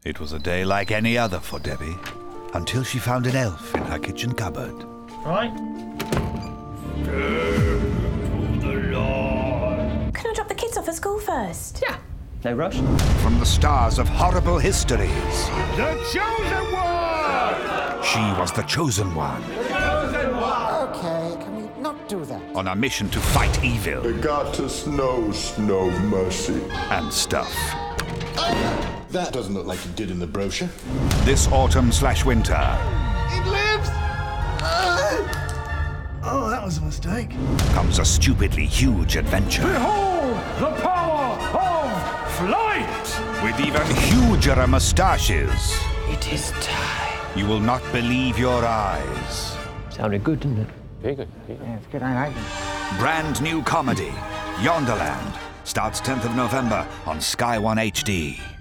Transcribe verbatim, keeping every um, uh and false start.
It was a day like any other for Debbie, until she found an elf in her kitchen cupboard. Right. Can I drop the kids off at school first? Yeah. No rush. From the stars of horrible histories, The Chosen One! she was the chosen one, Okay, can we not do that? on a mission to fight evil The goddess knows no mercy. and stuff. That doesn't look like it did in the brochure. This autumn slash winter It lives! Oh, that was a mistake. comes a stupidly huge adventure Behold the power of flight! with even huger moustaches. It is time. You will not believe your eyes. Sounded good, didn't it? Yeah, it's good. I like it. Brand new comedy, Yonderland, starts tenth of November on Sky One H D.